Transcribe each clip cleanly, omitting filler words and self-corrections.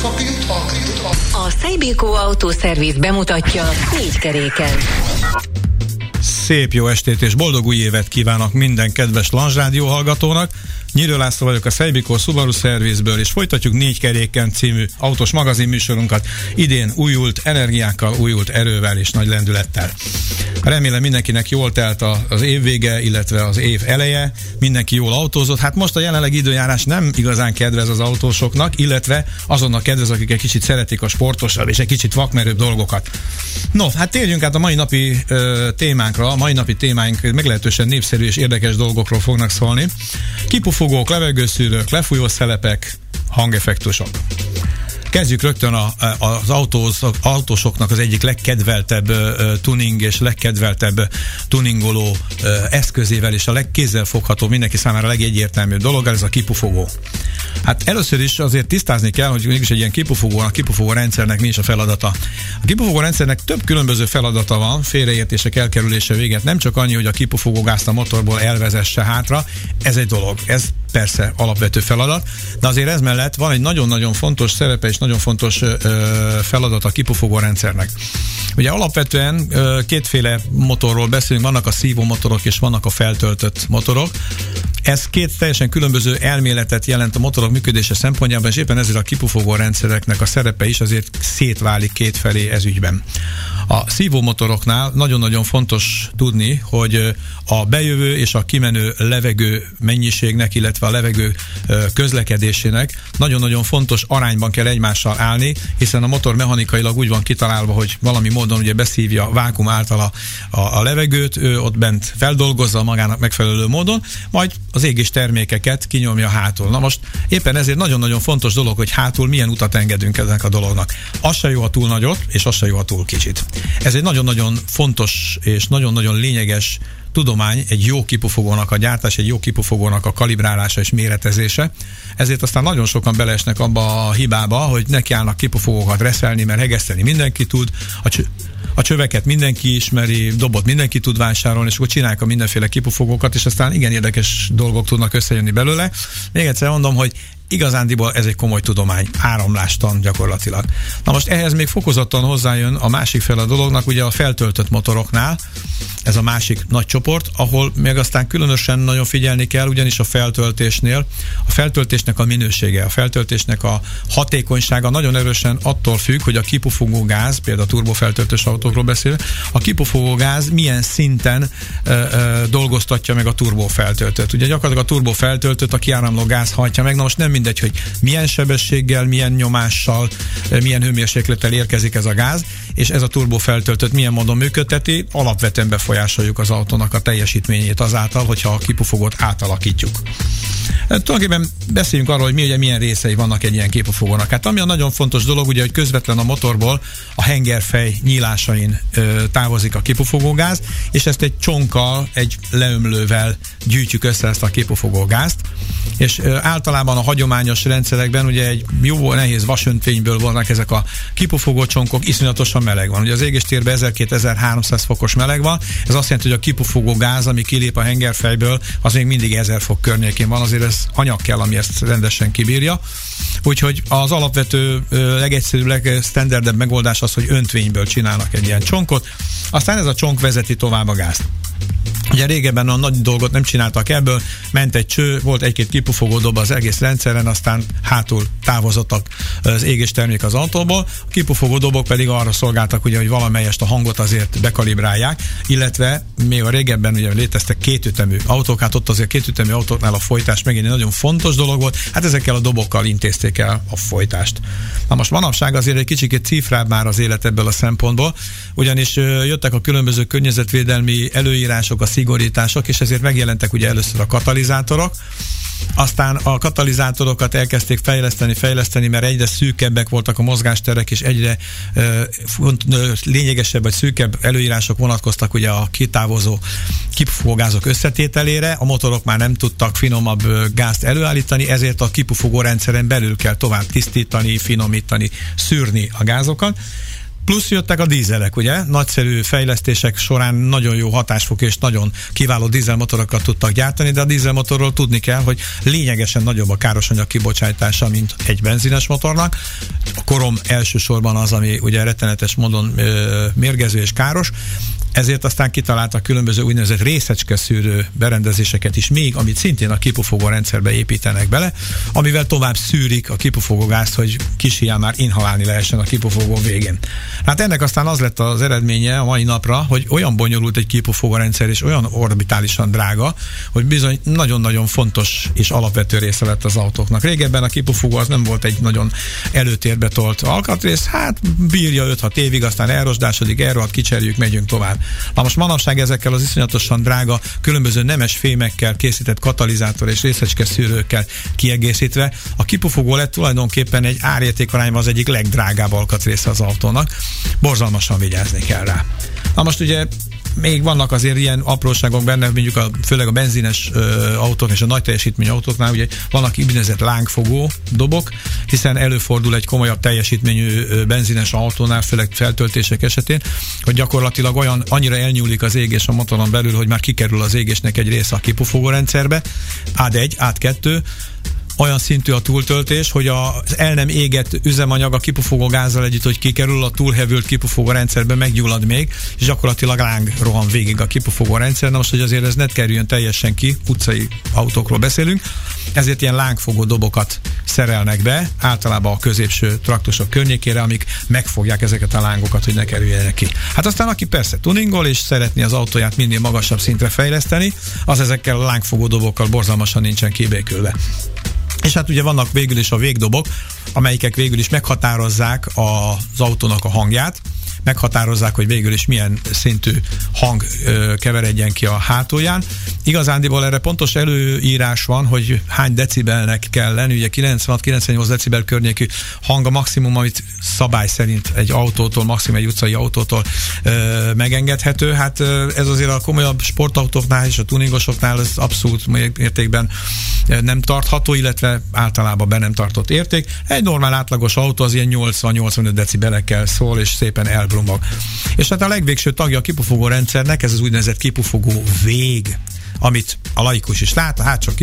A Szejbikó Autószerviz bemutatja 4 keréken. Szép jó estét és boldog új évet kívánok minden kedves Lange Rádió hallgatónak. Nyírő László vagyok a Szejbikó Subaru Szervizből, és folytatjuk 4 keréken című autós magazin műsorunkat idén újult energiákkal, újult erővel és nagy lendülettel. Remélem mindenkinek jól telt az év vége, illetve az év eleje, mindenki jól autózott. Hát most a jelenlegi időjárás nem igazán kedvez az autósoknak, illetve azonnak kedvez, akik egy kicsit szeretik a sportosabb és egy kicsit vakmerőbb dolgokat. No, hát térjünk át a mai napi témánkra. A mai napi témáink meglehetősen népszerű és érdekes dolgokról fognak szólni. Kipufogók, levegőszűrők, lefújó szelepek, hangeffektusok. Kezdjük rögtön az autósoknak az egyik legkedveltebb tuning és legkedveltebb tuningoló eszközével, és a legkézzelfogható, mindenki számára a legegyértelműbb dolog, ez a kipufogó. Hát először is azért tisztázni kell, hogy mégis egy ilyen kipufogó rendszernek mi is a feladata. A kipufogó rendszernek több különböző feladata van, félreértések elkerülése véget. Nem csak annyi, hogy a kipufogógázt a motorból elvezesse hátra, ez egy dolog, ez persze alapvető feladat, de azért ez mellett van egy nagyon-nagyon fontos szerepe és nagyon fontos feladat a kipufogó rendszernek. Ugye alapvetően kétféle motorról beszélünk, vannak a szívó motorok és vannak a feltöltött motorok. Ez két teljesen különböző elméletet jelent a motorok működése szempontjában, és éppen ezért a kipufogó rendszereknek a szerepe is azért szétválik kétfelé ez ügyben. A szívó motoroknál nagyon-nagyon fontos tudni, hogy a bejövő és a kimenő levegő mennyiségnek, illetve a levegő közlekedésének nagyon-nagyon fontos arányban kell egymással állni, hiszen a motor mechanikailag úgy van kitalálva, hogy valami módon ugye beszívja vákuum által a levegőt, ő ott bent feldolgozza magának megfelelő módon, majd az égés termékeket kinyomja hátul. Na most éppen ezért nagyon-nagyon fontos dolog, hogy hátul milyen utat engedünk ennek a dolognak. Az se jó, ha túl nagyot, és az se jó, ha túl kicsit. Ez egy nagyon-nagyon fontos és nagyon-nagyon lényeges tudomány, egy jó kipufogónak a gyártás, egy jó kipufogónak a kalibrálása és méretezése. Ezért aztán nagyon sokan beleesnek abba a hibába, hogy nekiállnak kipufogókat reszelni, mert hegeszteni mindenki tud, a csöveket mindenki ismeri, dobot mindenki tud vásárolni, és akkor csinálják a mindenféle kipufogókat, és aztán igen érdekes dolgok tudnak összejönni belőle. Még egyszer mondom, hogy igazándiból ez egy komoly tudomány, áramlástan gyakorlatilag. Na most ehhez még fokozottan hozzájön a másik fel a dolognak, ugye a feltöltött motoroknál, ez a másik nagy csoport, ahol még aztán különösen nagyon figyelni kell, ugyanis a feltöltésnél, a feltöltésnek a minősége, a feltöltésnek a hatékonysága nagyon erősen attól függ, hogy a kipufogó gáz, például a turbofeltöltős autókról beszélve, a kipufogó gáz milyen szinten dolgoztatja meg a turbofeltöltőt. Ugye gyakorlatilag a turbofeltöltőt a kiáramló gáz hajtja meg, na most nem mindegy, hogy milyen sebességgel, milyen nyomással, milyen hőmérséklettel érkezik ez a gáz, és ez a turbofeltöltőt milyen módon működteti, alapvetően befolyásoljuk az autónak a teljesítményét azáltal, hogyha a kipufogót átalakítjuk. Tulajdonképpen beszéljünk arról, hogy ugye milyen részei vannak egy ilyen kipufogónak. Hát ami a nagyon fontos dolog, ugye, hogy közvetlen a motorból a hengerfej nyílásain távozik a kipufogógáz, és ezt egy csonkkal, egy leömlővel gyűjtjük össze ezt a kipufogógázt, és általában a hagyományos rendszerekben ugye egy jó nehéz vasöntvényből vannak ezek a kipufogó csonkok, iszonyatosan meleg van. Ugye az égéstérben 1200-1300 fokos meleg van, ez azt jelenti, hogy a kipufogó gáz, ami kilép a hengerfejből, az még mindig 1000 fok környékén van, azért ez anyag kell, ami ezt rendesen kibírja. Úgyhogy az alapvető, legegyszerűbb, legstandardebb megoldás az, hogy öntvényből csinálnak egy ilyen csonkot, aztán ez a csonk vezeti tovább a gázt. Ugye régebben a nagy dolgot nem csináltak ebből, ment egy cső, volt egy-két kipufogó dob az egész rendszeren, aztán hátul távozottak az égés termék az autóból. A kipufogó dobok pedig arra szolgáltak, ugye, hogy valamelyest a hangot azért bekalibrálják, illetve még a régebben ugye léteztek kétütemű autók, hát ott azért kétütemű autóknál a folytás megint egy nagyon fontos dolog volt, hát ezekkel a dobokkal intézték el a folytást. Na most manapság azért egy kicsit cifrább már az élet ebből a szempontból, ugyanis jöttek a különböző környezetvédelmi előírások, a szigorítások, és ezért megjelentek ugye először a katalizátorok, aztán a katalizátorokat elkezdték fejleszteni, mert egyre szűkebbek voltak a mozgásterek, és egyre lényegesebb vagy szűkebb előírások vonatkoztak ugye a kitávozó kipufogógázok összetételére, a motorok már nem tudtak finomabb gázt előállítani, ezért a kipufogó rendszeren belül kell tovább tisztítani, finomítani, szűrni a gázokat. Plusz jöttek a dízelek, ugye? Nagyszerű fejlesztések során nagyon jó hatásfok és nagyon kiváló dízelmotorokat tudtak gyártani, de a dízelmotorról tudni kell, hogy lényegesen nagyobb a károsanyag kibocsátása, mint egy benzines motornak. A korom elsősorban az, ami ugye rettenetes módon mérgező és káros, ezért aztán kitaláltak különböző úgynevezett részecskeszűrő berendezéseket is még, amit szintén a kipufogó rendszerbe építenek bele, amivel tovább szűrik a kipufogó gázt, hogy kis hián már inhalálni lehessen a kipufogó végén. Hát ennek aztán az lett az eredménye a mai napra, hogy olyan bonyolult egy kipufogó rendszer és olyan orbitálisan drága, hogy bizony nagyon-nagyon fontos és alapvető része lett az autóknak. Régebben a kipufogó az nem volt egy nagyon előtérbe tolt alkatrész, hát bírja 5-6 évig, aztán elrosdásodik, elrohadt, kicserjük, megyünk tovább. Na most manapság ezekkel az iszonyatosan drága, különböző nemes fémekkel készített katalizátor és részecskeszűrőkkel kiegészítve, a kipufogó lett tulajdonképpen egy árértékarányban az egyik legdrágább alkatrésze az autónak. Borzalmasan vigyázni kell rá. Na most ugye még vannak azért ilyen apróságok benne, mondjuk főleg a benzines autók és a nagy teljesítményű autóknál, ugye vannak úgynevezett lángfogó dobok, hiszen előfordul egy komolyabb teljesítményű benzines autónál, főleg feltöltések esetén, hogy gyakorlatilag annyira elnyúlik az égés a motoron belül, hogy már kikerül az égésnek egy része a kipufogó rendszerbe, AD1, AD2, olyan szintű a túltöltés, hogy az el nem égett üzemanyag a kipufogó gázzal együtt, hogy kikerül, a túlhevült kipufogó rendszerbe meggyullad még, és gyakorlatilag láng rohan végig a kipufogó rendszer. Na most, hogy azért ez ne kerüljön teljesen ki, utcai autókról beszélünk, ezért ilyen lángfogó dobokat szerelnek be, általában a középső traktusok környékére, amik megfogják ezeket a lángokat, hogy ne kerüljenek ki. Hát aztán aki persze tuningol, és szeretné az autóját minél magasabb szintre fejleszteni, az ezekkel a lángfogó dobokkal borzalmasan nincsen kibékülve. És hát ugye vannak végül is a végdobok, amelyikek végül is meghatározzák az autónak a hangját, meghatározzák, hogy végül is milyen szintű hang keveredjen ki a hátulján. Igazándiból erre pontos előírás van, hogy hány decibelnek kell lenni, ugye 96-98 decibel környékű hang a maximum, amit szabály szerint egy autótól, maximum egy utcai autótól megengedhető. Hát ez azért a komolyabb sportautóknál és a tuningosoknál ez abszolút mértékben nem tartható, illetve általában be nem tartott érték. Egy normál átlagos autó az ilyen 80-85 decibelekkel szól, és szépen elbrumbog. És hát a legvégső tagja a kipufogó rendszernek, ez az úgynevezett kipufogó vég, amit a laikus is lát,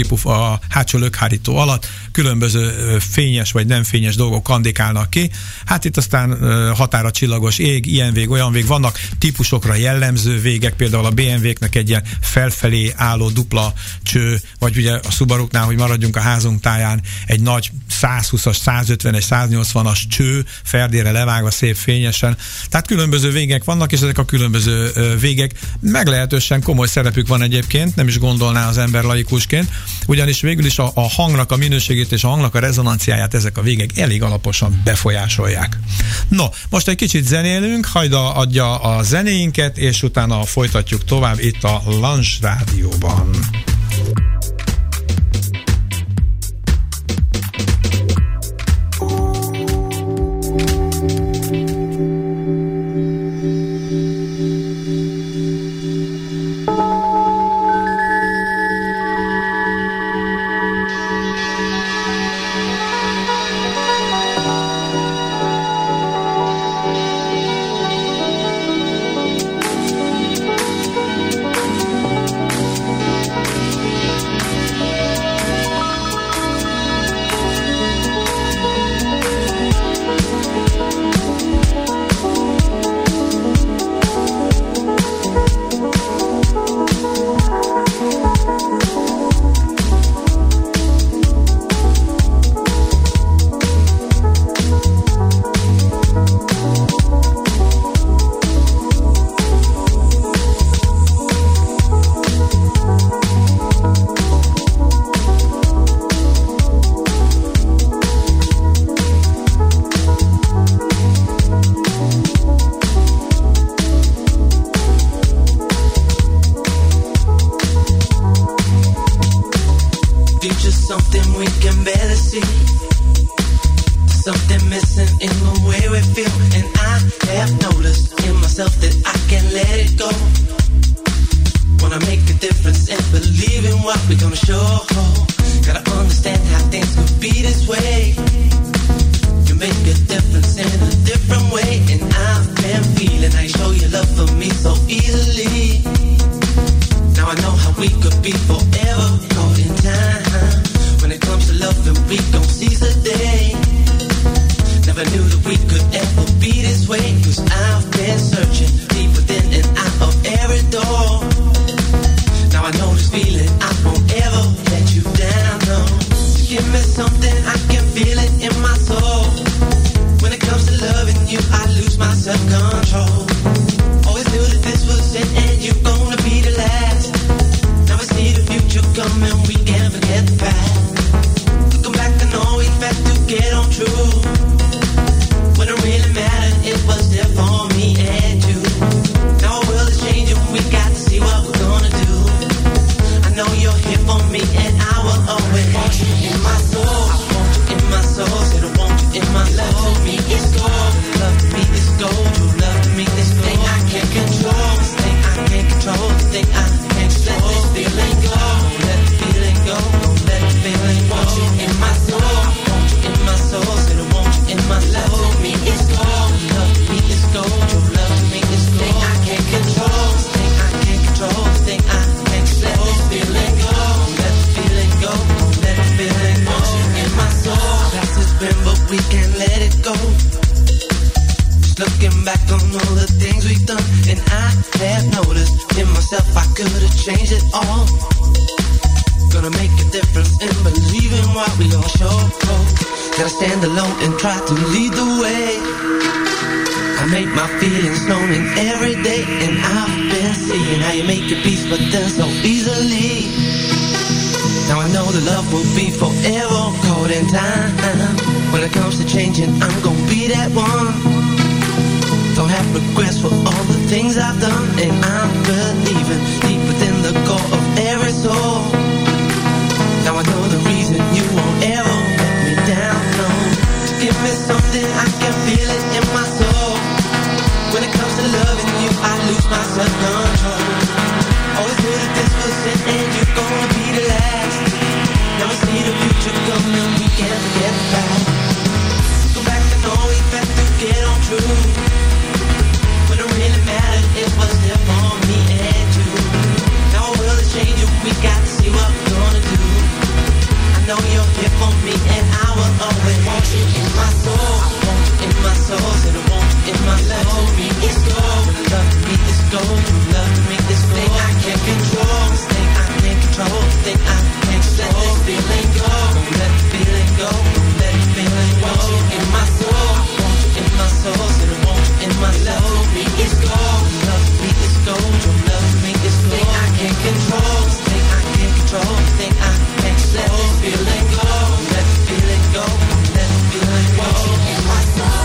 a hátsó lökhárító alatt különböző fényes vagy nem fényes dolgok kandikálnak ki. Hát itt aztán határa csillagos ég, ilyen vég, olyan vég, vannak típusokra jellemző végek, például a BMW-knek egy ilyen felfelé álló dupla cső, vagy ugye a Subaruknál, hogy maradjunk a házunk táján, egy nagy 120-as, 150-es, 180-as cső, ferdére levágva szép fényesen. Tehát különböző végek vannak, és ezek a különböző végek meglehetősen komoly szerepük van egyébként, nem is gondolná az ember laikusként, ugyanis végül is a hangnak a minőségét és a hangnak a rezonanciáját ezek a végek elég alaposan befolyásolják. No, most egy kicsit zenélünk, Hajda adja a zenéinket, és utána folytatjuk tovább itt a Lounge Rádióban. something we can barely see, something missing in the way we feel. And I have noticed in myself that I can't let it go. Wanna make a difference and believe in what we're gonna show. Gotta understand how things could be this way. You make a difference in a different way, and I'm we can't let it go. Just looking back on all the things we've done, and I have noticed in myself I could have changed it all. Gonna make a difference in believing what we all show. Gotta stand alone and try to lead the way. I make my feelings known in every day, and I've been seeing how you make your peace, but then so easily. Now I know the love will be forever caught in time. When it comes to changing, I'm gonna be that one. Don't have regrets for all the things I've done, and I'm believing deep within the core of every soul. Now I know the reason you won't ever let me down, no. Give me something, I can feel it in my soul. When it comes to loving you, I lose my self-control. Always knew that this was it, and you're gonna be the last. Never see the future coming, we can't forget the past. Go back and all we had to get on true. When it really mattered, it was there for me and you. Now our world is changing, we got to see what we're gonna do. I know you're here for me, and I will always want you in my soul. I want you in my soul, and I want you in my soul. It's gold, when love to me is gold. True love to me is gold. Thing I can't control, this thing I can't control. Thing I can't let this feeling go. Don't let the feeling go, don't let the feeling go. I want you in my soul, I want you in my soul, and I want you in my soul. Me is gold, love to me is gold. True love to me is gold. Thing I can't control, this thing I can't control. Thing I can't let this feeling go. Don't let the feeling go, don't let the feeling go. I want you in my soul.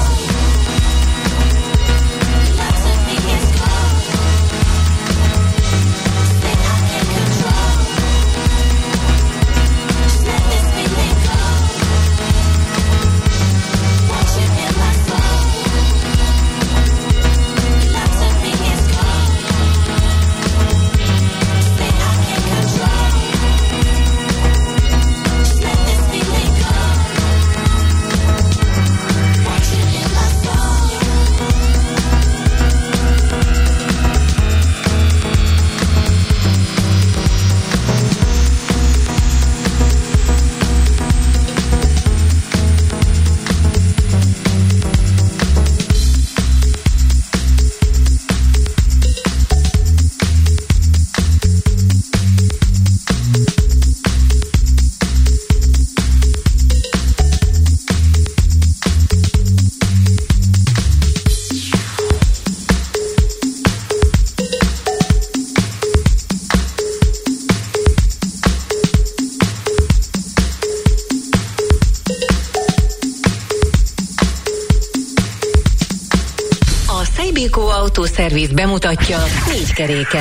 Autószerviz bemutatja 4 keréken.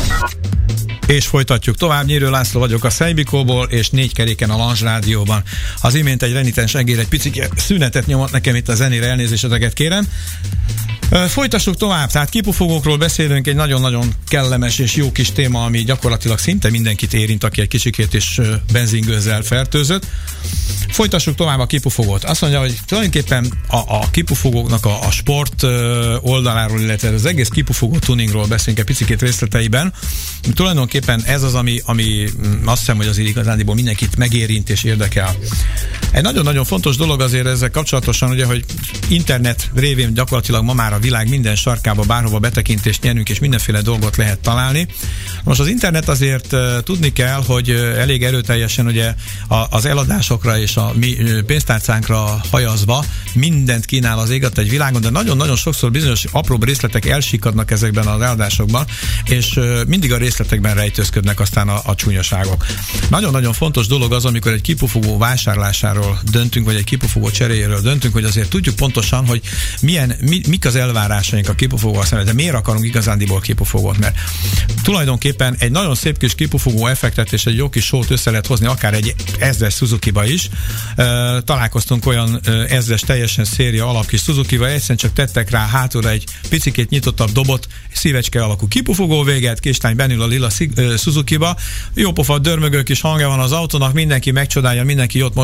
És folytatjuk tovább. Nyírő László vagyok a Szejbikóból, és 4 keréken a Lange Rádióban. Az imént egy renitens egér egy picit szünetet nyomott nekem itt a zenére, elnézéseteket kérem. Folytassuk tovább, tehát kipufogókról beszélünk, egy nagyon-nagyon kellemes és jó kis téma, ami gyakorlatilag szinte mindenkit érint, aki egy kicsikét is benzingőzzel fertőzött. Folytassuk tovább a kipufogót. Azt mondja, hogy tulajdonképpen a kipufogóknak a sport oldaláról, illetve az egész kipufogó tuningról beszélünk egy picikét részleteiben. Tulajdonképpen ez az, ami azt hiszem, hogy azért igazándiból mindenkit megérint és érdekel. Egy nagyon-nagyon fontos dolog azért ezzel kapcsolatosan, ugye, hogy internet révén gyakorlatilag ma már a világ minden sarkába bárhova betekintést nyerünk, és mindenféle dolgot lehet találni. Most az internet azért tudni kell, hogy elég erőteljesen ugye az eladásokra és a mi pénztárcánkra hajazva mindent kínál az ég egy világon, de nagyon-nagyon sokszor bizonyos apróbb részletek elsikadnak ezekben az eladásokban, és mindig a részletekben rejtőzködnek aztán a csúnyaságok. Nagyon-nagyon fontos dolog az, amikor egy kipufogó vásárlásáról döntünk, vagy egy kipufogó cseréjéről döntünk, hogy azért tudjuk pontosan, hogy mik az elvárásaink a kipufogóval szemben, de miért akarunk igazándiból kipufogót, mert tulajdonképpen egy nagyon szép kis kipufogó effektet és egy jó kis sót össze lehet hozni, akár egy 1000-es Suzuki-ba is. Találkoztunk olyan 1000-es teljesen széria alap kis Suzuki-ba, egyszerűen csak tettek rá hátulra egy picikét nyitottabb dobot, szívecske alakú kipufogó véget, kislány benül a lila Suzuki-ba, jópofa dörmögő kis hangja van az autónak, mindenki megcsodálja, mindenki jót mosolyog rajta,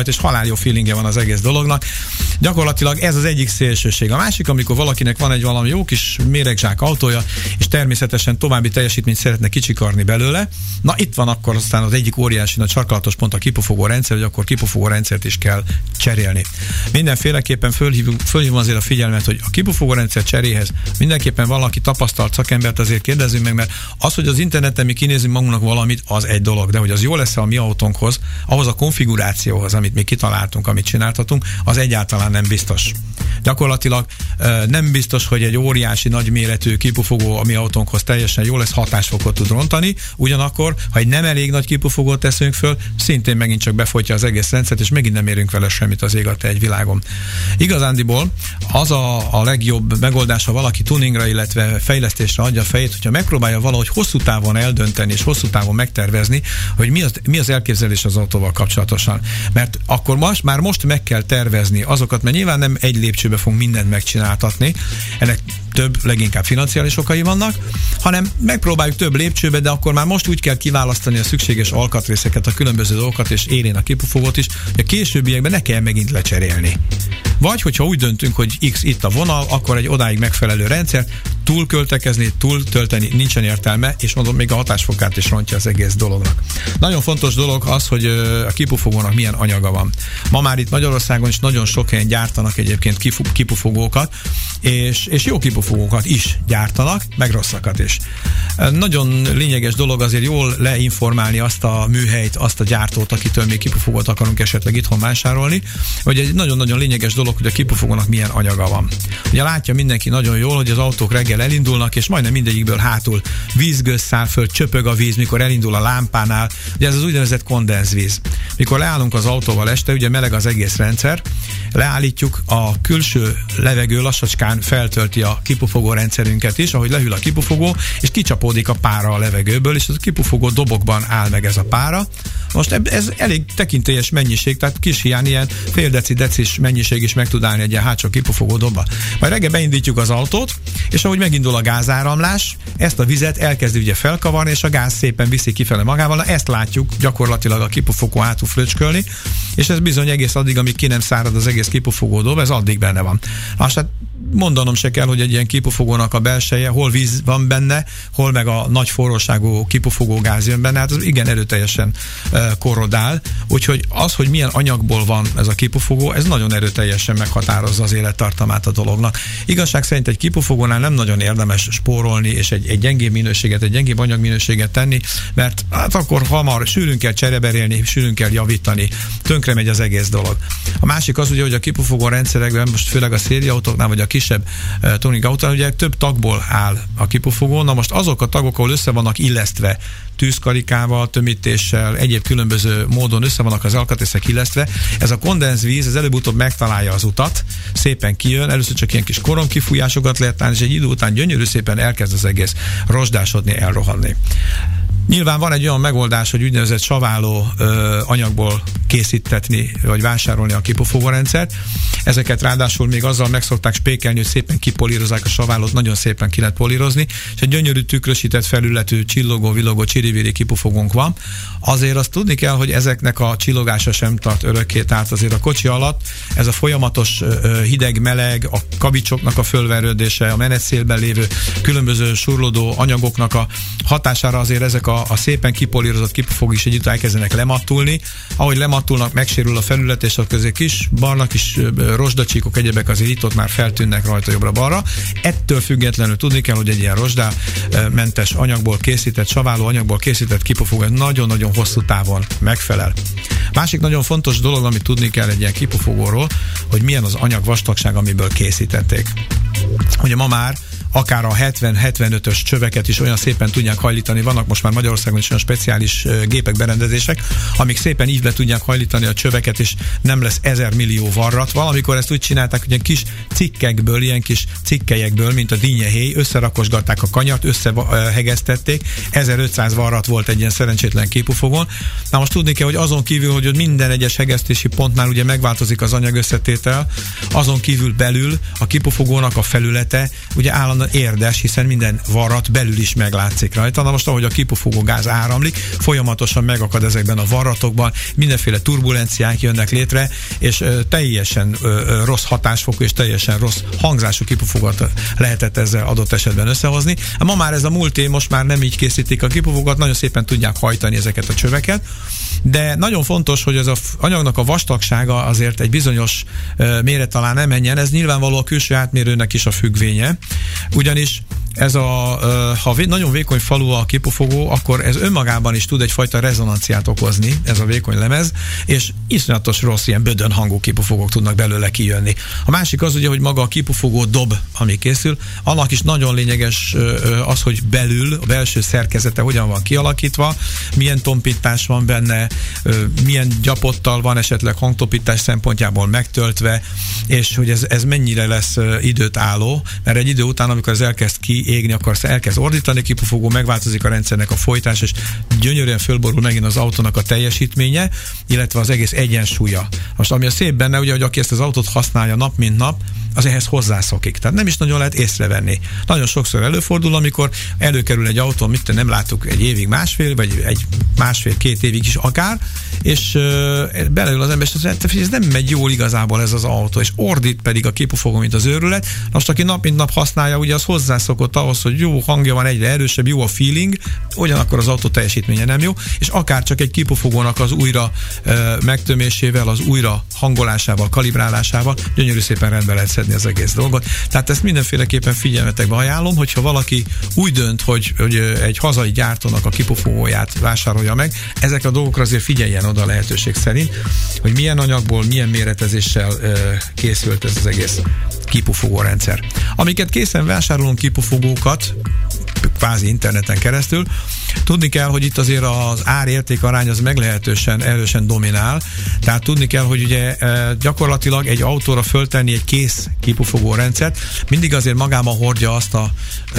használt, és haláljó feelingje van az egész dolognak. Gyakorlatilag ez az egyik szélsőség. A másik, amikor valakinek van egy valami jó kis méregzsák autója, és természetesen további teljesítményt szeretne kicsikarni belőle, na itt van akkor aztán az egyik óriási nagy sarkalatos pont a kipufogó rendszer, hogy akkor kipufogó rendszert is kell cserélni. Mindenféleképpen fölhívom azért a figyelmet, hogy a kipufogó rendszer cseréhez mindenképpen valaki tapasztalt szakembert azért kérdezzünk meg, mert az, hogy az interneten mi kinézünk magunknak valamit, az egy dolog, de hogy az jó lesz a mi autónkhoz, ahhoz a konfigurációhoz, amit mi kitaláltunk, amit csináltatunk, az egyáltalán nem biztos. Gyakorlatilag nem biztos, hogy egy óriási nagy méretű kipufogó a mi autónkhoz teljesen jó lesz, hatásfokot tud rontani, ugyanakkor, ha egy nem elég nagy kipufogót teszünk föl, szintén megint csak befolytja az egész rendszert, és megint nem érünk vele semmit az ég egy világon. Igazándiból az a legjobb megoldás, ha valaki tuningra, illetve fejlesztésre adja a fejét, hogyha megpróbálja valahogy hosszú távon eldönteni és hosszú távon megtervezni, hogy mi az elképzelés az autóval kapcsolatosan. Mert akkor már most meg kell tervezni azokat, mert nyilván nem egy lépcsőbe fogunk mindent megcsináltatni, ennek több, leginkább financiális okai vannak, hanem megpróbáljuk több lépcsőbe, de akkor már most úgy kell kiválasztani a szükséges alkatrészeket, a különböző dolgokat, és élén a kipufogót is, hogy a későbbiekben ne kell megint lecserélni. Vagy, hogyha úgy döntünk, hogy X itt a vonal, akkor egy odáig megfelelő rendszert túlköltekezni, túltölteni nincsen értelme, és mondom, még a hatásfokát is rontja az egész dolognak. Nagyon fontos dolog az, hogy a kipufogónak milyen anyaga van. Ma már itt Magyarországon is nagyon sok helyen gyártanak egyébként kipufogókat, és jó kipufogókat is gyártanak, meg rosszakat is. Nagyon lényeges dolog azért jól leinformálni azt a műhelyt, azt a gyártót, akitől még kipufogót akarunk esetleg itthon vásárolni, hogy egy nagyon-nagyon lényeges dolog, hogy a kipufogónak milyen anyaga van. Ugye látja mindenki nagyon jól, hogy az autók reggel elindulnak, és majdnem mindegyikből hátul vízgőz száll föl, csöpög a víz, mikor elindul a lámpánál. Ugye ez az úgynevezett kondenzvíz. Mikor leállunk az autóval este, ugye meleg az egész rendszer, leállítjuk, a külső levegő lassacskán feltölti a kipufogó rendszerünket is, ahogy lehűl a kipufogó, és kicsapódik a pára a levegőből, és az a kipufogó dobokban áll meg ez a pára. Most ez elég tekintélyes mennyiség, tehát kis hiány ilyen fél decis mennyiség is meg tud állni egy ilyen hátsó kipufogó dobba. Majd reggel beindítjuk az autót, és ahogy megindul a gázáramlás, ezt a vizet elkezdi ugye felkavarni, és a gáz szépen viszi kifele magával. Ezt látjuk gyakorlatilag a kipufogó hátul fröcskölni, és ez bizony egész addig, amíg ki nem szárad az egész kipufogó dob, ez addig benne van. Hát mondanom se kell, hogy egy ilyen kipufogónak a belseje, hol víz van benne, hol meg a nagy forróságú kipufogó gáz jön benne, hát az igen erőteljesen korrodál, úgyhogy az, hogy milyen anyagból van ez a kipufogó, ez nagyon erőteljesen meghatározza az élettartamát a dolognak. Igazság szerint egy kipufogónál nem nagyon érdemes spórolni, és egy gyengébb minőséget, egy gyengébb anyagminőséget tenni, mert hát akkor hamar sűrűn kell csereberélni, sűrűn kell javítani, tönkre megy az egész dolog. A másik az ugye, hogy a kipufogó rendszerekben, most főleg a szériaautóknál, vagy a kisebb tuning autónál, ugye több tagból áll a kipufogó. Na most azok a tagok, ahol össze vannak illesztve, tűzkarikával, tömítéssel, egyéb különböző módon össze vannak az alkatrészek illesztve, ez a kondenzvíz, ez előbb-utóbb megtalálja az utat, szépen kijön, először csak ilyen kis koromkifújásokat lehet látni, és egy idő után gyönyörű szépen elkezd az egész rozsdásodni, elrohanni. Nyilván van egy olyan megoldás, hogy úgynevezett saváló anyagból készítetni, vagy vásárolni a kipufogó rendszert. Ezeket ráadásul még azzal meg szokták spékelni, hogy szépen kipolírozzák a saválót, nagyon szépen ki lehet polírozni, és egy gyönyörű tükrösített felületű, csillogó, villogó, csiriviri kipufogónk van. Azért azt tudni kell, hogy ezeknek a csillogása sem tart örökké, tehát azért a kocsi alatt ez a folyamatos hideg-meleg, a kavicsoknak a fölverődése, a menetszélben lévő különböző surlódó anyagoknak a hatására azért ezek a szépen kipolírozott kipufogók is együtt elkezdenek lemattulni. Ahogy lemattulnak, megsérül a felület, és a közé kis barna, kis rozsdacsíkok, egyebek azért itt-ott már feltűnnek rajta jobbra-balra. Ettől függetlenül tudni kell, hogy egy ilyen rozsdámentes anyagból készített, saváló anyagból készített kipufogó nagyon-nagyon hosszú távon megfelel. Másik nagyon fontos dolog, amit tudni kell egy ilyen kipufogóról, hogy milyen az anyag vastagság, amiből készítették. Ugye ma már akár a 70-75-ös csöveket is olyan szépen tudják hajlítani. Vannak most már Magyarországon is olyan speciális gépek, berendezések, amik szépen ívbe tudják hajlítani a csöveket, és nem lesz 1000 millió varrat. Valamikor ezt úgy csinálták, hogy ilyen kis cikkekből, ilyen kis cikkelyekből, mint a dinnyehéj, összerakosgatták a kanyart, összehegeztették. 1500 varrat volt egy ilyen szerencsétlen kipufogón. Na most tudni kell, hogy azon kívül, hogy minden egyes hegesztési pontnál ugye megváltozik az anyag összetétel, azon kívül belül a kipufogónak a felülete ugye állandóan nagyon érdes, hiszen minden varrat belül is meglátszik rajta. Na most, ahogy a kipufogó gáz áramlik, folyamatosan megakad ezekben a varratokban, mindenféle turbulenciák jönnek létre, és teljesen rossz hatásfokú és teljesen rossz hangzású kipufogót lehetett ezzel adott esetben összehozni. Ma már ez a múlté, most már nem így készítik a kipufogót, nagyon szépen tudják hajtani ezeket a csöveket, de nagyon fontos, hogy az anyagnak a vastagsága azért egy bizonyos méret alá nem menjen, ez nyilvánvaló a külső átmérőnek is a függvénye, ugyanis ez ha nagyon vékony falú a kipufogó, akkor ez önmagában is tud egyfajta rezonanciát okozni, ez a vékony lemez, és iszonyatos rossz, ilyen bödön hangú kipufogók tudnak belőle kijönni. A másik az ugye, hogy maga a kipufogó dob, ami készül, annak is nagyon lényeges az, hogy belül, a belső szerkezete hogyan van kialakítva, milyen tompítás van benne, milyen gyapottal van esetleg hangtompítás szempontjából megtöltve, és hogy ez mennyire lesz időt álló, mert egy idő után, amikor ez elkezd kiégni, akkor elkezd ordítani kipufogó, megváltozik a rendszernek a folytás, és gyönyörűen fölborul megint az autónak a teljesítménye, illetve az egész egyensúlya. Most ami a szép benne, ugye, hogy aki ezt az autót használja nap mint nap, az ehhez hozzászokik. Tehát nem is nagyon lehet észrevenni. Nagyon sokszor előfordul, amikor előkerül egy autó, amit nem láttuk egy évig, másfél, vagy egy másfél-két évig is akár, és beleül az ember, és ez nem megy jól igazából ez az autó, és ordít pedig a kipufogó, mint az őrület. Most aki nap mint nap használja, ugye az hozzászokott ahhoz, hogy jó hangja van, egyre erősebb, jó a feeling, ugyanakkor az autó teljesítménye nem jó, és akár csak egy kipufogónak az újra megtömésével, az újra hangolásával, kalibrálásával gyönyörű szépen rendbe lehet szedni az egész dolgot. Tehát ezt mindenféleképpen figyelmetekbe ajánlom, hogyha valaki úgy dönt, hogy egy hazai gyártónak a kipufogóját vásárolja meg, ezekre a dolgokra azért figyeljen oda a lehetőség szerint, hogy milyen anyagból, milyen méretezéssel készült ez az egész kipufogó rendszer. Amiket készen vásárolunk kipufogókat, kvázi interneten keresztül, tudni kell, hogy itt azért az ár-érték arány az meglehetősen erősen dominál, tehát tudni kell, hogy ugye gyakorlatilag egy autóra föltenni egy kész kipufogó rendszert, mindig azért magában hordja azt a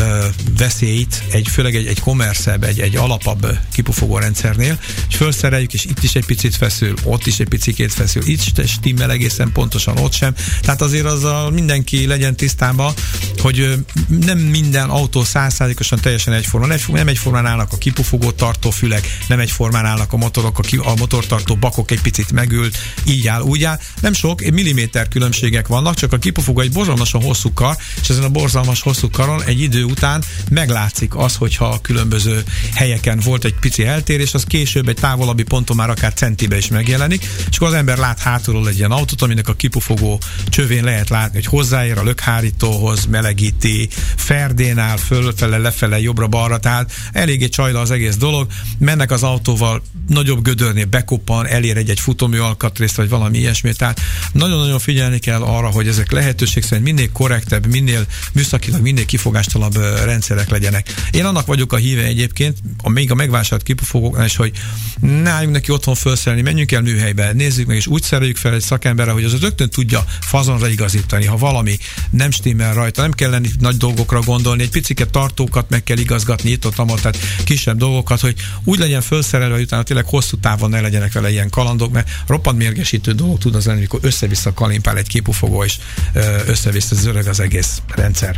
veszélyt, főleg egy kommerszebb, egy alapabb kipufogó rendszernél, és fölszereljük, és itt is egy picit feszül, ott is egy picikét feszül, itt stimmel egészen pontosan, ott sem. Tehát azért azzal mindenki legyen tisztában, hogy nem minden autó 100%-osan teljesen egyforma. Nem egyformán állnak a kipufogó tartó fülek, nem egyformán állnak a motorok, a motortartó bakok egy picit megült, így áll, úgy áll. Nem sok, milliméter különbségek vannak, csak a kipufogó egy borzalmasan hosszú kar, és ezen a borzalmas hosszú karon egy idő után meglátszik az, hogyha a különböző helyeken volt egy pici eltérés, az később egy távolabbi ponton már akár centibe is megjelenik, és akkor az ember lát hátulról egy ilyen autót, aminek a kipufogó csövén lehet látni, hogy hozzáér a lökhárítóhoz, melegíti, ferdén áll, fölfele, lefele, jobbra-balra, tehát eléggé csajla az egész dolog, mennek az autóval nagyobb gödörnél, bekoppan, elér egy futómű alkatrészt, vagy valami ilyesmi, tehát nagyon-nagyon figyelni kell arra, hogy ezek lehetőség szerint minél korrektebb, minél műszakilag, minél kifogástalanabb rendszerek legyenek. Én annak vagyok a híve egyébként, még a megvásárolt kipufogóknál is, hogy ne álljunk neki otthon felszerelni, menjünk el műhelybe, nézzük meg, és úgy szereljük fel egy szakemberre, hogy az rögtön tudja fazonra igazítani, ha valami nem stimmel rajta, nem kell lenni nagy dolgokra gondolni, egy piciket tartókat meg kell igazgatni itt-ott, tehát kisebb dolgokat, hogy úgy legyen felszerelve, hogy utána tényleg hosszú távon ne legyenek vele ilyen kalandok, mert roppant mérgesítő dolog tud az lenni, amikor össze-vissza kalimpál egy kipufogó, és össze-vissza zörög az egész rendszer.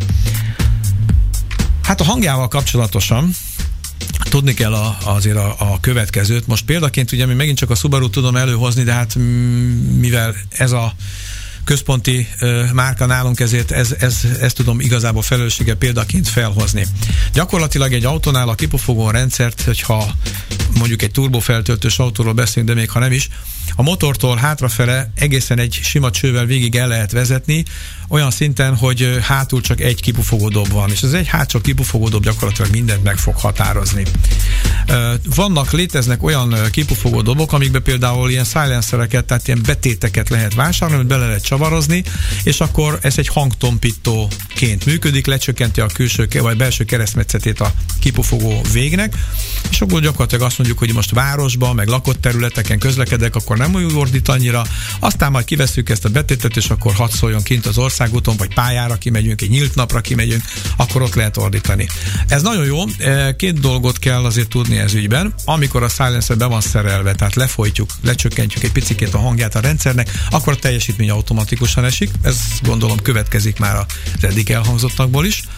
Hát a hangjával kapcsolatosan tudni kell azért a következőt. Most példaként ugye mi megint csak a Subaru tudom előhozni, de hát mivel ez a központi márka nálunk, ezért ezt tudom igazából felelősséggel példaként felhozni. Gyakorlatilag egy autónál a kipufogó rendszert, hogyha mondjuk egy turbofeltöltős autóról beszélünk, de még ha nem is, a motortól hátrafele egészen egy sima csővel végig el lehet vezetni, olyan szinten, hogy hátul csak egy kipufogódob van, és az egy hátsó kipufogódob gyakorlatilag mindent meg fog határozni. Léteznek olyan kipufogódobok, amikbe például ilyen silencereket, tehát ilyen betéteket lehet vásárolni, amit bele lehet csavarozni, és akkor ez egy hangtompítóként működik, lecsökkenti a külső vagy belső keresztmetszetét a kipufogó végnek, és akkor gyakorlatilag azt mondjuk, hogy most városban, meg lakott területeken közlekedek, akkor nem úgy ordít annyira, aztán majd kivesszük ezt a betétet, és akkor hadd szóljon kint az országúton, vagy pályára kimegyünk, egy nyílt napra kimegyünk, akkor ott lehet ordítani. Ez nagyon jó, két dolgot kell azért tudni ez ügyben, amikor a silencer be van szerelve, tehát lefolytjuk, lecsökkentjük egy picikét a hangját a rendszernek, akkor a teljesítmény automatikusan esik, ez gondolom következik már az eddig elhangzottakból is.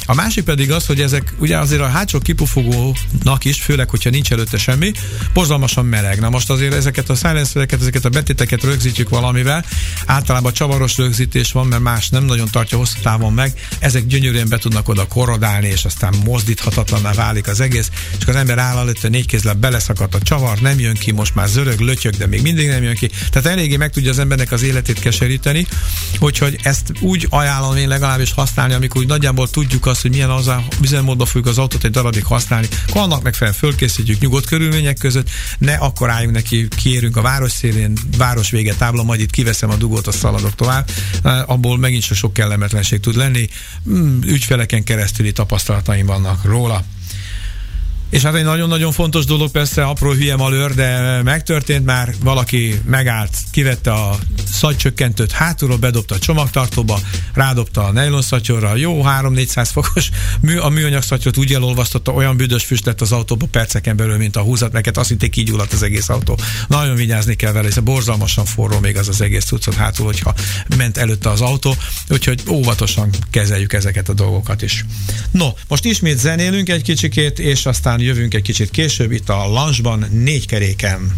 A másik pedig az, hogy ezek ugye azért a hátsó kipufogónak is, főleg, hogyha nincs előtte semmi, borzalmasan meleg. Na most azért ezeket a silencereket, ezeket a betéteket rögzítjük valamivel. Általában csavaros rögzítés van, mert más nem nagyon tartja hosszú távon meg. Ezek gyönyörűen be tudnak oda korrodálni, és aztán mozdíthatatlanná válik az egész, és az ember áll előtte 4 kézzel beleszakadt a csavar, nem jön ki, most már zörög, lötyög, de még mindig nem jön ki. Tehát eléggé meg tudja az embernek az életét keseríteni, úgyhogy ezt úgy ajánlom én legalábbis használni, amikor úgy nagyjából tudjuk azt, hogy milyen az a üzemmódba fogjuk az autót egy darabig használni, akkor annak megfelelően fölkészítjük nyugodt körülmények között, ne akkor álljunk neki, kiérünk a város szélén, város vége tábla, majd itt kiveszem a dugót, azt szaladok tovább. Abból megint sok kellemetlenség tud lenni. Ügyfeleken keresztüli tapasztalataim vannak róla. És hát egy nagyon-nagyon fontos dolog, persze apró hülye malőr, de megtörtént már, valaki megállt, kivette a szagysökkentőt hátulról, bedobta a csomagtartóba, rádobta a nejlonszatyorra, jó 300-400 fokos a műanyag szatyrot úgy elolvasztotta, olyan büdös füst lett az autóba perceken belül, mint a húzat, mert azt hitték kigyulladt az egész autó. Nagyon vigyázni kell vele, hiszen borzalmasan forró még az egész cuccot hátul, hogyha ment előtte az autó, úgyhogy óvatosan kezeljük ezeket a dolgokat is. No, most ismét zenélünk egy kicsikét, és aztán jövünk egy kicsit később itt a Lounge-ban 4 keréken.